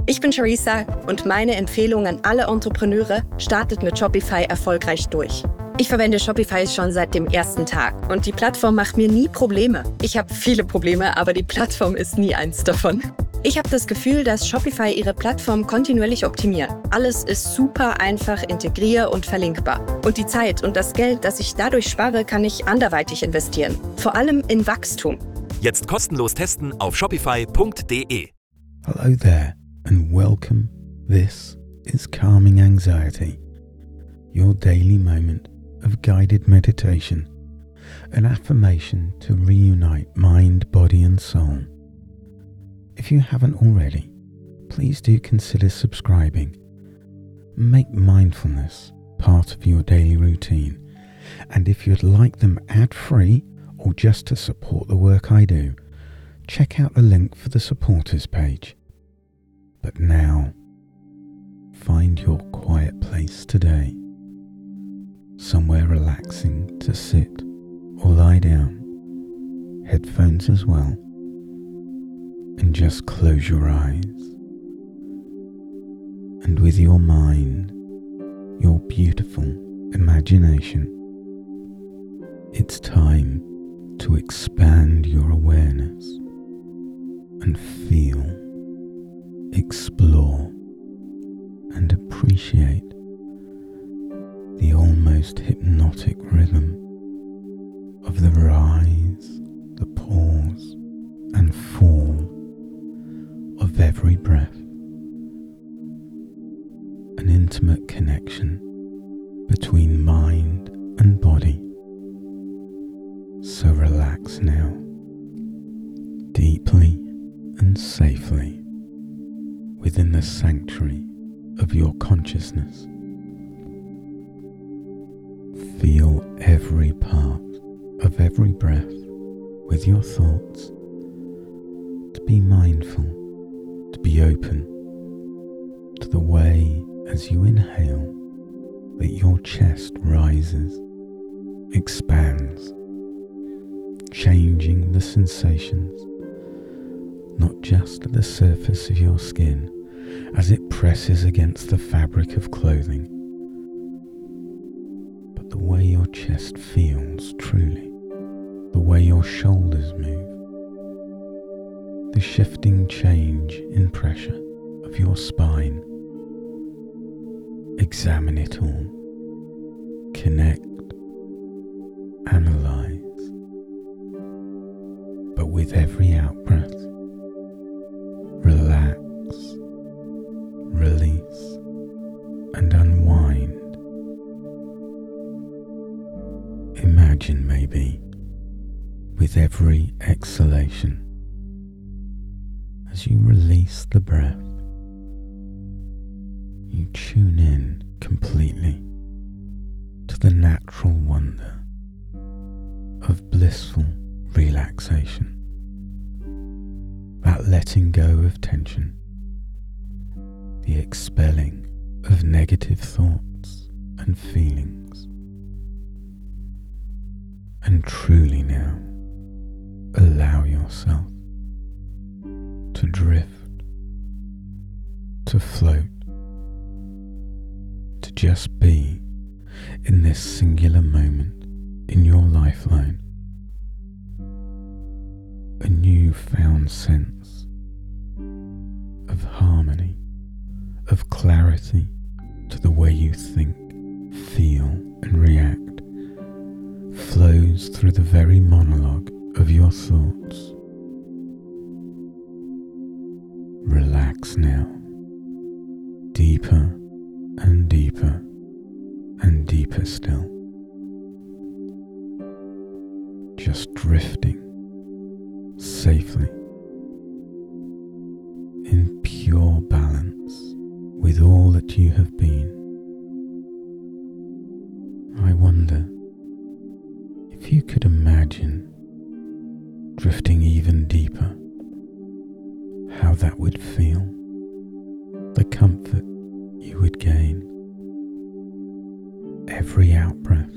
Ich bin Charissa und meine Empfehlung an alle Entrepreneure: startet mit Shopify erfolgreich durch. Ich verwende Shopify schon seit dem ersten Tag und die Plattform macht mir nie Probleme. Ich habe viele Probleme, aber die Plattform ist nie eins davon. Ich habe das Gefühl, dass Shopify ihre Plattform kontinuierlich optimiert. Alles ist super einfach integrier- und verlinkbar. Und die Zeit und das Geld, das ich dadurch spare, kann ich anderweitig investieren. Vor allem in Wachstum. Jetzt kostenlos testen auf shopify.de. Hello there and welcome. This is Calming Anxiety, your daily moment of guided meditation, an affirmation to reunite mind, body and soul. If you haven't already, please do consider subscribing. Make mindfulness part of your daily routine, and if you'd like them ad-free or just to support the work I do, check out the link for the supporters page. But now, find your quiet place today, somewhere relaxing to sit or lie down, headphones as well, and just close your eyes. And with your mind, your beautiful imagination, it's time to expand your awareness and feel, explore, and appreciate the almost hypnotic rhythm of the rise, the pause, and fall of every breath. An intimate connection between mind and body. So relax now, deeply and safely, within the sanctuary of your consciousness. Feel every part of every breath with your thoughts. To be mindful, to be open to the way as you inhale that your chest rises, expands, changing the sensations, not just at the surface of your skin as it presses against the fabric of clothing, but the way your chest feels truly, the way your shoulders move, the shifting change in pressure of your spine. Examine it all, connect, analyze, but with every out-breath, relax, release, and unwind. Imagine maybe, with every exhalation, as you release the breath, you tune in completely to the natural wonder of blissful relaxation, that letting go of tension, the expelling of negative thoughts and feelings. And truly now, allow yourself to drift, to float, to just be in this singular moment in your lifeline. A newfound sense of harmony, of clarity to the way you think, feel and react flows through the very monologue of your thoughts. Relax now, deeper and deeper and deeper still. Just drifting safely in pure balance with all that you have been. I wonder if you could imagine drifting even deeper, how that would feel, the comfort you would gain. Every out-breath,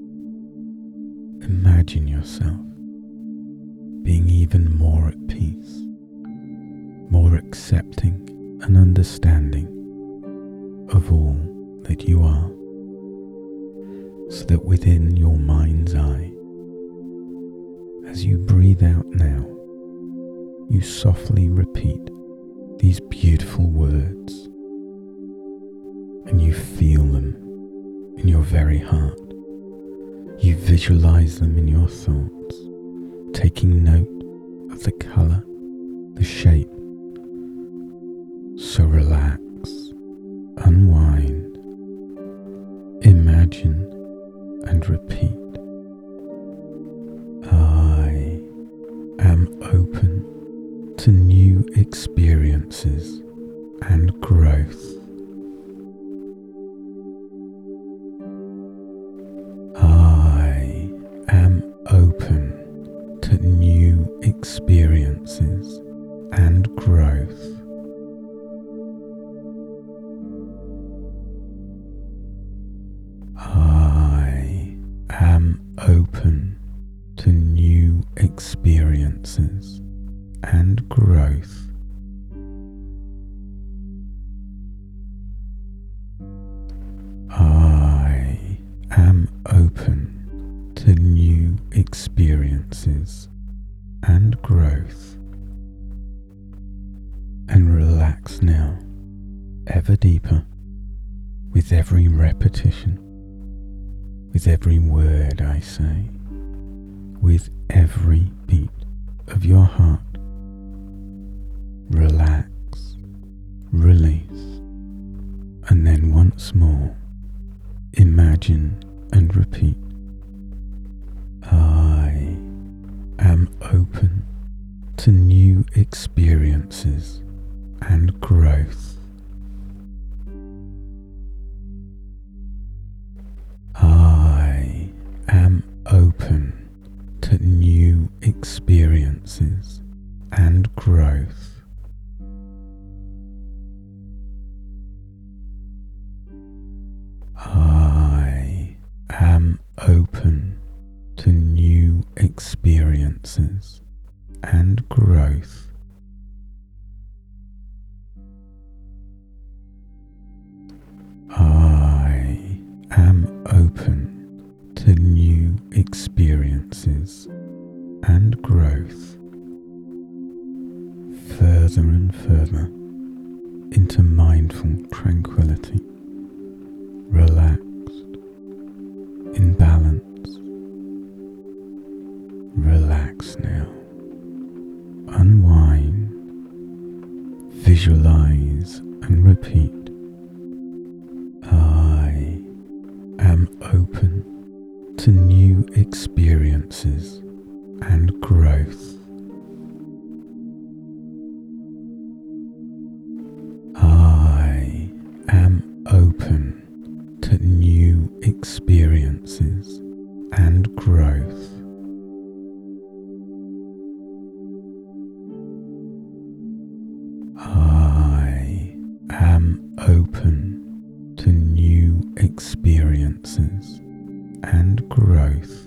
imagine yourself being even more at peace, more accepting an understanding of all that you are, so that within your mind's eye, as you breathe out now, you softly repeat these beautiful words, and you feel them in your very heart. You visualize them in your thoughts, taking note of the colour, the shape. So relax, unwind, imagine and repeat. I am open to new experiences and growth. I am open to new experiences and growth. I am open to new experiences and growth. I am open to new experiences and growth. And relax now, ever deeper, with every repetition, with every word I say, with every beat of your heart. Relax, release, and then once more, imagine and repeat. I am open to new experiences and growth. I am open to new experiences and growth. I am open to new experiences and growth. I am open to new experiences and growth. Further and further into mindful tranquility, relaxed, in balance. Relax now. Unwind, visualize and repeat. I am open to new experiences and growth. I am open to new experiences and growth. I am open to new experiences and growth.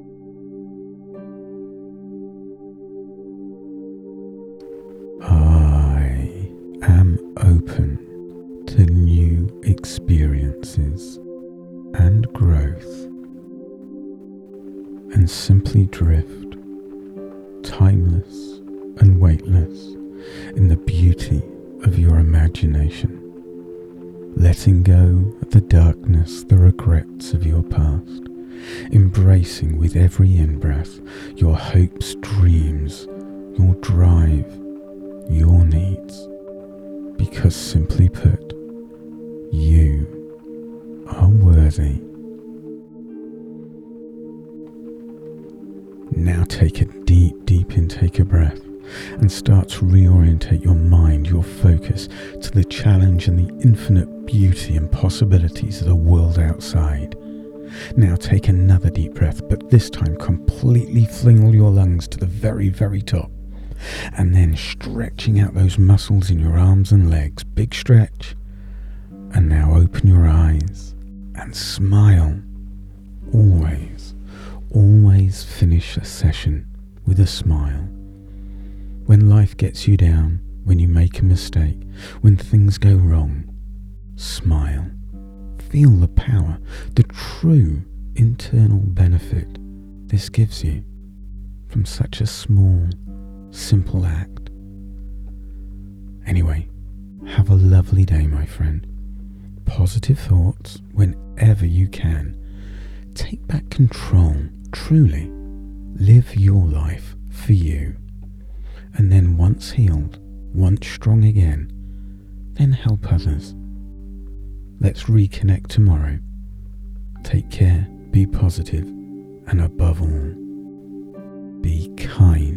I am open to new experiences and growth. And simply drift, timeless and weightless, in the beauty of your imagination, letting go of the darkness, the regrets of your past, embracing with every in-breath your hopes, dreams, your drive, your needs, because simply put, you are worthy. Now take a deep intake of breath and start to reorientate your mind, your focus to the challenge and the infinite beauty and possibilities of the world outside. Now take another deep breath, but this time completely fling all your lungs to the very, very top. And then stretching out those muscles in your arms and legs. Big stretch. And now open your eyes and smile. Always finish a session with a smile. When life gets you down, when you make a mistake, when things go wrong. Smile. Feel the power, the true internal benefit this gives you from such a small, simple act. Anyway, have a lovely day, my friend. Positive thoughts whenever you can. Take back control, truly. Live your life for you. And then once healed, once strong again, then help others. Let's reconnect tomorrow. Take care, be positive, and above all, be kind.